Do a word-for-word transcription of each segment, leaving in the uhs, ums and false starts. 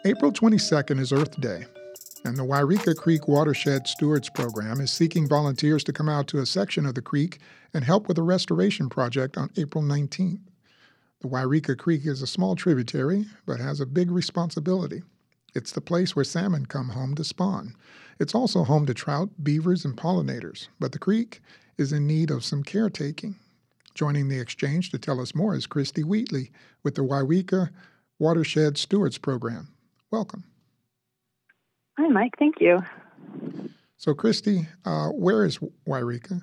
April twenty-second is Earth Day, and the Wairika Creek Watershed Stewards Program is seeking volunteers to come out to a section of the creek and help with a restoration project on April nineteenth. The Wairika Creek is a small tributary, but has a big responsibility. It's the place where salmon come home to spawn. It's also home to trout, beavers, and pollinators, but the creek is in need of some caretaking. Joining the exchange to tell us more is Christy Wheatley with the Wairika Watershed Stewards Program. Welcome. Hi, Mike. Thank you. So, Christy, uh, where is Wairika?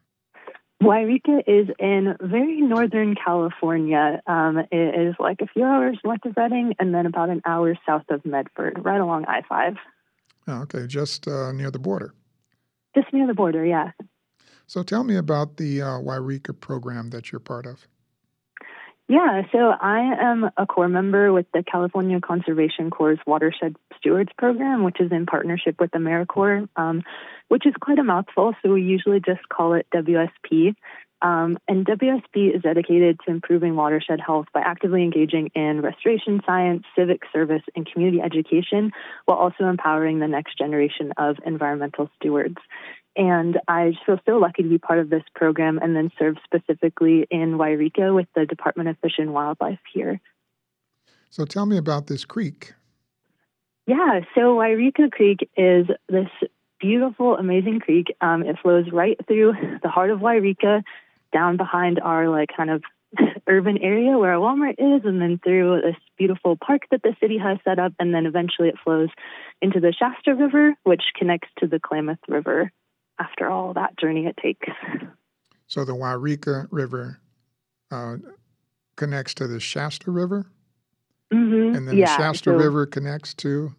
Wairika is in very northern California. Um, it is like a few hours north of Redding and then about an hour south of Medford, right along I five. Oh, okay, just uh, near the border. Just near the border, yeah. So tell me about the uh, Wairika program that you're part of. Yeah, so I am a Corps member with the California Conservation Corps' Watershed Stewards Program, which is in partnership with AmeriCorps, um, which is quite a mouthful, so we usually just call it W S P. Um, and W S P is dedicated to improving watershed health by actively engaging in restoration science, civic service, and community education, while also empowering the next generation of environmental stewards. And I just feel so lucky to be part of this program and then serve specifically in Wairika with the Department of Fish and Wildlife here. So tell me about this creek. Yeah, so Wairika Creek is this beautiful, amazing creek. Um, it flows right through the heart of Wairika, down behind our like kind of urban area where our Walmart is, and then through this beautiful park that the city has set up, and then eventually it flows into the Shasta River, which connects to the Klamath River. After all that journey it takes. So the Wairika River uh, connects to the Shasta River? Mm-hmm. And then yeah, the Shasta so River connects to?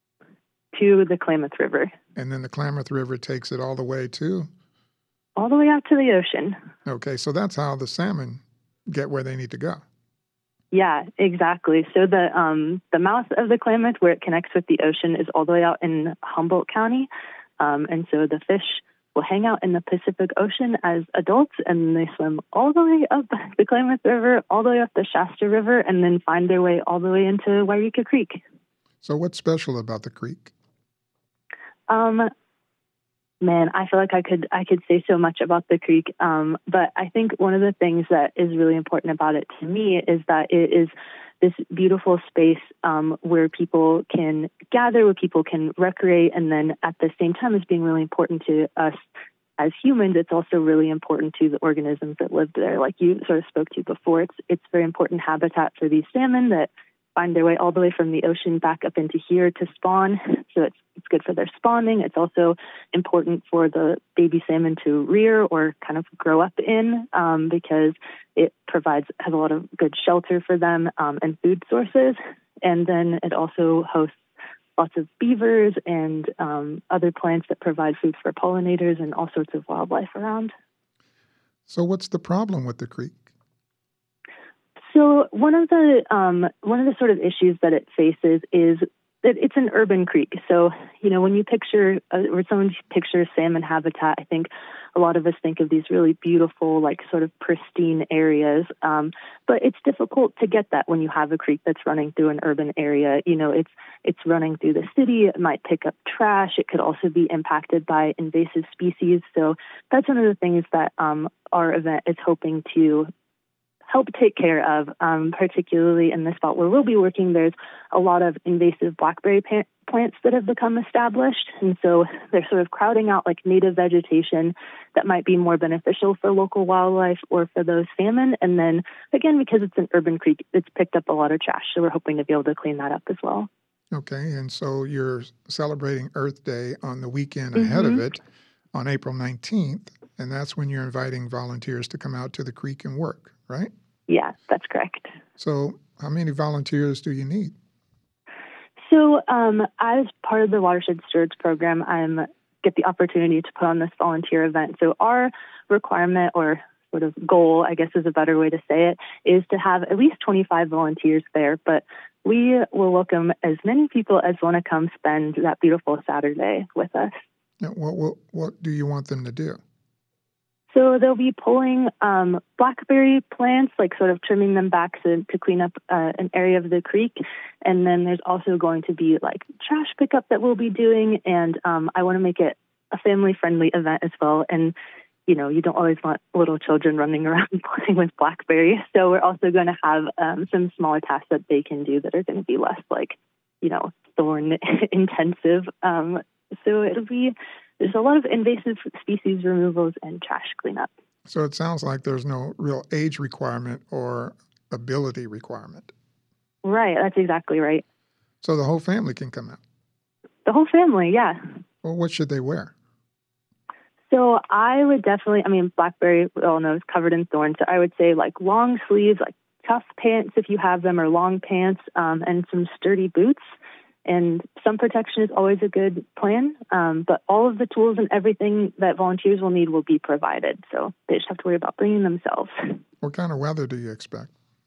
To the Klamath River. And then the Klamath River takes it all the way to? All the way out to the ocean. Okay, so that's how the salmon get where they need to go. Yeah, exactly. So the um, the mouth of the Klamath, where it connects with the ocean, is all the way out in Humboldt County. Um, and so the fish will hang out in the Pacific Ocean as adults, and they swim all the way up the Klamath River, all the way up the Shasta River, and then find their way all the way into Wairika Creek. So what's special about the creek? Um, man, I feel like I could I could say so much about the creek, um, but I think one of the things that is really important about it to me is that it is this beautiful space um, where people can gather, where people can recreate, and then at the same time as being really important to us as humans, it's also really important to the organisms that live there. Like you sort of spoke to before, it's it's very important habitat for these salmon that find their way all the way from the ocean back up into here to spawn. So it's it's good for their spawning. It's also important for the baby salmon to rear or kind of grow up in um, because it provides has a lot of good shelter for them um, and food sources. And then it also hosts lots of beavers and um, other plants that provide food for pollinators and all sorts of wildlife around. So what's the problem with the creek? So one of the um, one of the sort of issues that it faces is that it's an urban creek. So, you know, when you picture, uh, or someone pictures salmon habitat, I think a lot of us think of these really beautiful, like sort of pristine areas. Um, but it's difficult to get that when you have a creek that's running through an urban area. You know, it's it's running through the city. It might pick up trash. It could also be impacted by invasive species. So that's one of the things that um, our event is hoping to help take care of, um, particularly in the spot where we'll be working. There's a lot of invasive blackberry pa- plants that have become established, and so they're sort of crowding out like native vegetation that might be more beneficial for local wildlife or for those salmon. And then, again, because it's an urban creek, it's picked up a lot of trash, so we're hoping to be able to clean that up as well. Okay, and so you're celebrating Earth Day on the weekend Mm-hmm. ahead of it on April nineteenth, and that's when you're inviting volunteers to come out to the creek and work, right? Yeah, that's correct. So how many volunteers do you need? So um, as part of the Watershed Stewards Program, I get the opportunity to put on this volunteer event. So our requirement or sort of goal, I guess is a better way to say it, is to have at least twenty-five volunteers there. But we will welcome as many people as want to come spend that beautiful Saturday with us. Now, what, what, what do you want them to do? So they'll be pulling um, blackberry plants, like sort of trimming them back to, to clean up uh, an area of the creek. And then there's also going to be like trash pickup that we'll be doing. And um, I want to make it a family-friendly event as well. And, you know, you don't always want little children running around playing with blackberries. So we're also going to have um, some smaller tasks that they can do that are going to be less like, you know, thorn intensive. Um, so it'll be... There's a lot of invasive species removals and trash cleanup. So it sounds like there's no real age requirement or ability requirement. Right, that's exactly right. So the whole family can come out? The whole family, yeah. Well, what should they wear? So I would definitely, I mean, blackberry, we all know, is covered in thorns. So I would say like long sleeves, like tough pants if you have them, or long pants, um, and some sturdy boots. And some protection is always a good plan, um, but all of the tools and everything that volunteers will need will be provided. So they just have to worry about bringing themselves. What kind of weather do you expect?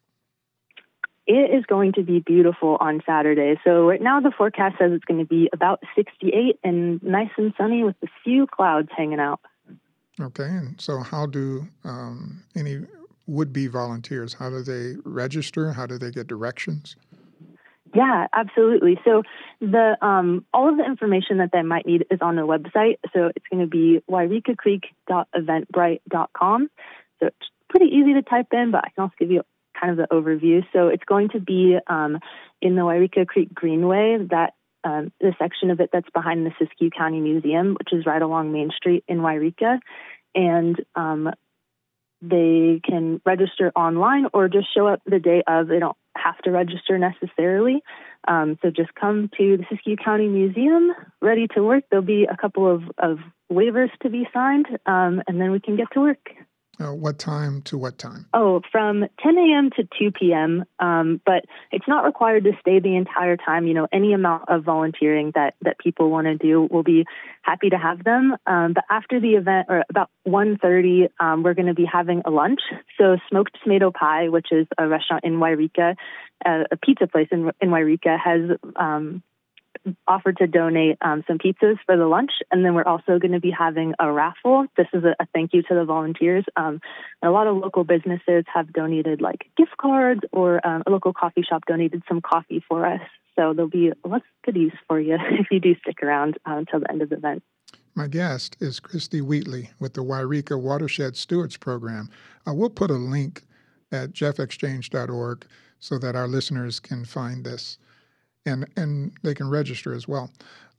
It is going to be beautiful on Saturday. So right now the forecast says it's going to be about sixty-eight and nice and sunny with a few clouds hanging out. Okay, and so how do um, any would-be volunteers, how do they register? How do they get directions? Yeah, absolutely. So the um, all of the information that they might need is on the website. So it's going to be wairika creek dot eventbrite dot com. So it's pretty easy to type in, but I can also give you kind of the overview. So it's going to be um, in the Wairika Creek Greenway, that um, the section of it that's behind the Siskiyou County Museum, which is right along Main Street in Wairika. And um, they can register online or just show up the day of. They don't have to register necessarily. Um, so just come to the Siskiyou County Museum, ready to work. There'll be a couple of, of waivers to be signed, um, and then we can get to work. Uh, what time to what time? Oh, from ten a.m. to two p.m., um, but it's not required to stay the entire time. You know, any amount of volunteering that, that people want to do, we'll be happy to have them. Um, but after the event, or about one thirty, um, we're going to be having a lunch. So Smoked Tomato Pie, which is a restaurant in Wairika, uh, a pizza place in, in Wairika, has um, offered to donate um, some pizzas for the lunch. And then we're also going to be having a raffle. This is a, a thank you to the volunteers. Um, a lot of local businesses have donated like gift cards, or um, a local coffee shop donated some coffee for us. So there'll be lots of goodies for you if you do stick around uh, until the end of the event. My guest is Christy Wheatley with the Wairika Watershed Stewards Program. Uh, we'll put a link at jeff exchange dot org so that our listeners can find this. And and they can register as well.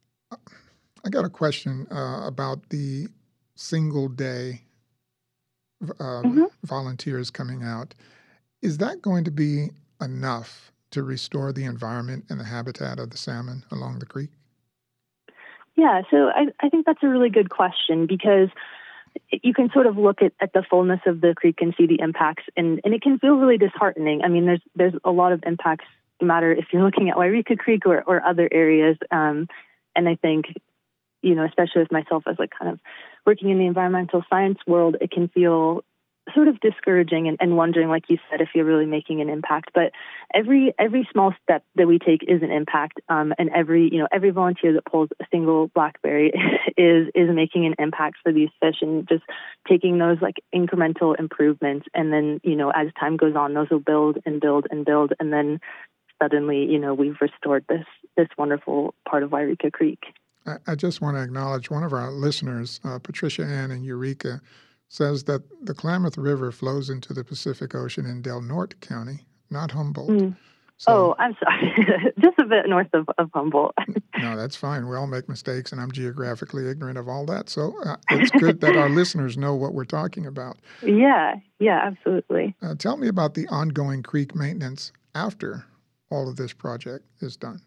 I got a question uh, about the single day uh, mm-hmm. volunteers coming out. Is that going to be enough to restore the environment and the habitat of the salmon along the creek? Yeah, so I, I think that's a really good question, because you can sort of look at, at the fullness of the creek and see the impacts, and, and it can feel really disheartening. I mean, there's there's a lot of impacts, no matter if you're looking at Wairika Creek or, or other areas. Um, and I think, you know, especially with myself as like kind of working in the environmental science world, it can feel sort of discouraging and, and wondering, like you said, if you're really making an impact. But every every small step that we take is an impact. Um, and every, you know, every volunteer that pulls a single blackberry is is making an impact for these fish, and just taking those like incremental improvements. And then, you know, as time goes on, those will build and build and build. And then suddenly, you know, we've restored this this wonderful part of Wairika Creek. I, I just want to acknowledge one of our listeners, uh, Patricia Ann in Eureka, says that the Klamath River flows into the Pacific Ocean in Del Norte County, not Humboldt. Mm. So, oh, I'm sorry. Just a bit north of, of Humboldt. No, that's fine. We all make mistakes, and I'm geographically ignorant of all that. So uh, it's good that our listeners know what we're talking about. Yeah, yeah, absolutely. Uh, tell me about the ongoing creek maintenance after all of this project is done.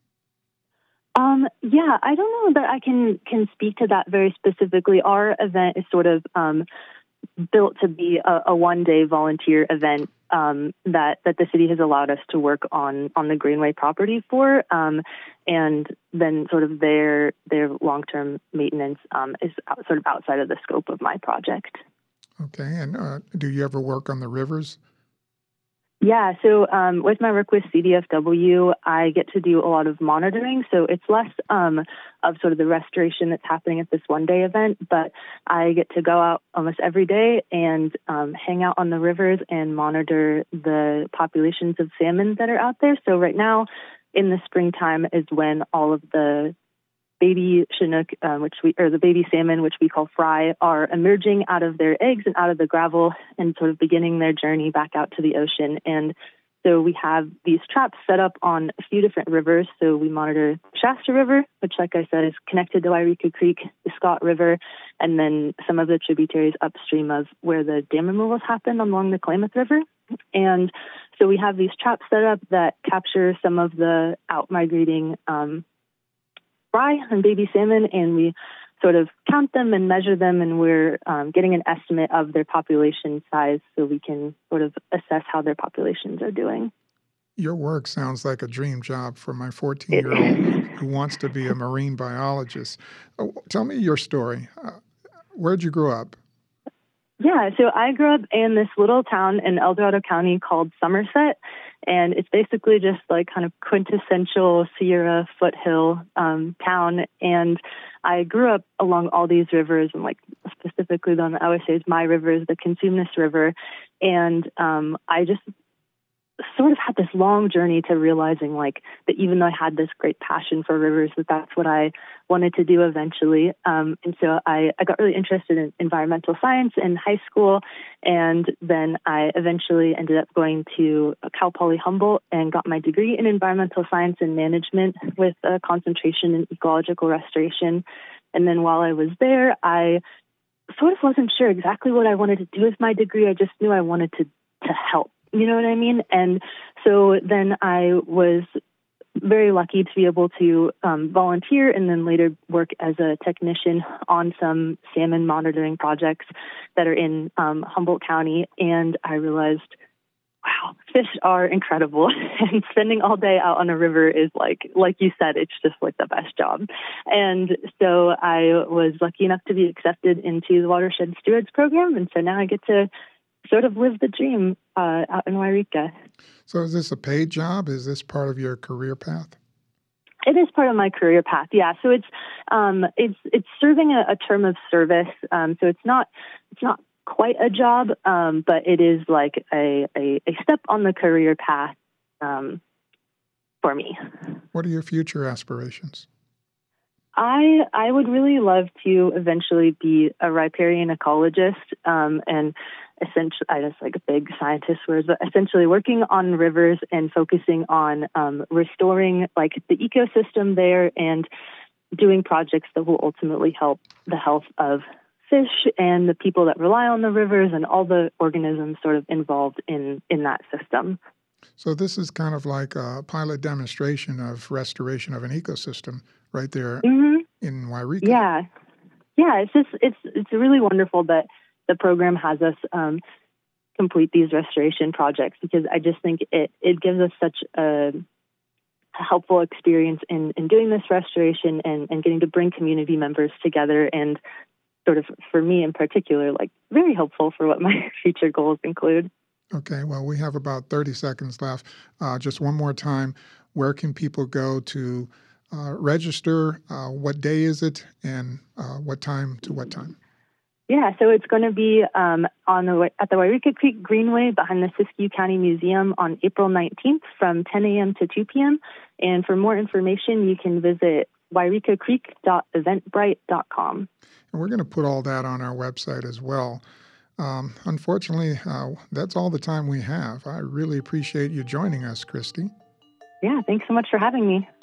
Um, yeah, I don't know that I can can speak to that very specifically. Our event is sort of um, built to be a, a one-day volunteer event um, that that the city has allowed us to work on on the Greenway property for, um, and then sort of their their long-term maintenance um, is out, sort of outside of the scope of my project. Okay, and uh, do you ever work on the rivers? Yeah, so um, with my work with C D F W, I get to do a lot of monitoring. So it's less um, of sort of the restoration that's happening at this one-day event, but I get to go out almost every day and um, hang out on the rivers and monitor the populations of salmon that are out there. So right now, in the springtime, is when all of the baby Chinook, uh, which we, or the baby salmon, which we call fry, are emerging out of their eggs and out of the gravel and sort of beginning their journey back out to the ocean. And so we have these traps set up on a few different rivers. So we monitor Shasta River, which, like I said, is connected to Wairika Creek, the Scott River, and then some of the tributaries upstream of where the dam removals happen along the Klamath River. And so we have these traps set up that capture some of the out-migrating um, fry and baby salmon, and we sort of count them and measure them, and we're um, getting an estimate of their population size so we can sort of assess how their populations are doing. Your work sounds like a dream job for my fourteen-year-old who wants to be a marine biologist. Oh, tell me your story. Uh, where'd you grow up? Yeah, so I grew up in this little town in El Dorado County called Somerset, and it's basically just like kind of quintessential Sierra foothill um, town. And I grew up along all these rivers, and like specifically the one that I always say is my river is the Consumnes River. And um, I just sort of had this long journey to realizing like that even though I had this great passion for rivers, that that's what I wanted to do eventually. Um, and so I, I got really interested in environmental science in high school. And then I eventually ended up going to Cal Poly Humboldt and got my degree in environmental science and management with a concentration in ecological restoration. And then while I was there, I sort of wasn't sure exactly what I wanted to do with my degree. I just knew I wanted to, to help. You know what I mean? And so then I was very lucky to be able to um, volunteer and then later work as a technician on some salmon monitoring projects that are in um, Humboldt County. And I realized, wow, fish are incredible. And spending all day out on a river is like, like you said, it's just like the best job. And so I was lucky enough to be accepted into the Watershed Stewards program. And so now I get to sort of live the dream uh, out in Wairika. So is this a paid job? Is this part of your career path? It is part of my career path, yeah. So it's um, it's it's serving a, a term of service. Um, so it's not it's not quite a job, um, but it is like a, a, a step on the career path um, for me. What are your future aspirations? I I would really love to eventually be a riparian ecologist, um, and essentially, I just like big scientist words, but essentially working on rivers and focusing on um, restoring like the ecosystem there and doing projects that will ultimately help the health of fish and the people that rely on the rivers and all the organisms sort of involved in, in that system. So this is kind of like a pilot demonstration of restoration of an ecosystem right there mm-hmm. in Wairika. Yeah. Yeah, it's just, it's, it's really wonderful that the program has us um, complete these restoration projects because I just think it, it gives us such a, a helpful experience in, in doing this restoration and, and getting to bring community members together and sort of, for me in particular, like very helpful for what my future goals include. Okay, well, we have about thirty seconds left. Uh, just one more time, where can people go to uh, register? Uh, what day is it and uh, what time to what time? Yeah, so it's going to be um, on the at the Wairika Creek Greenway behind the Siskiyou County Museum on April nineteenth from ten a.m. to two p.m. And for more information, you can visit wairika creek dot eventbrite dot com. And we're going to put all that on our website as well. Um, unfortunately, uh, that's all the time we have. I really appreciate you joining us, Christy. Yeah, thanks so much for having me.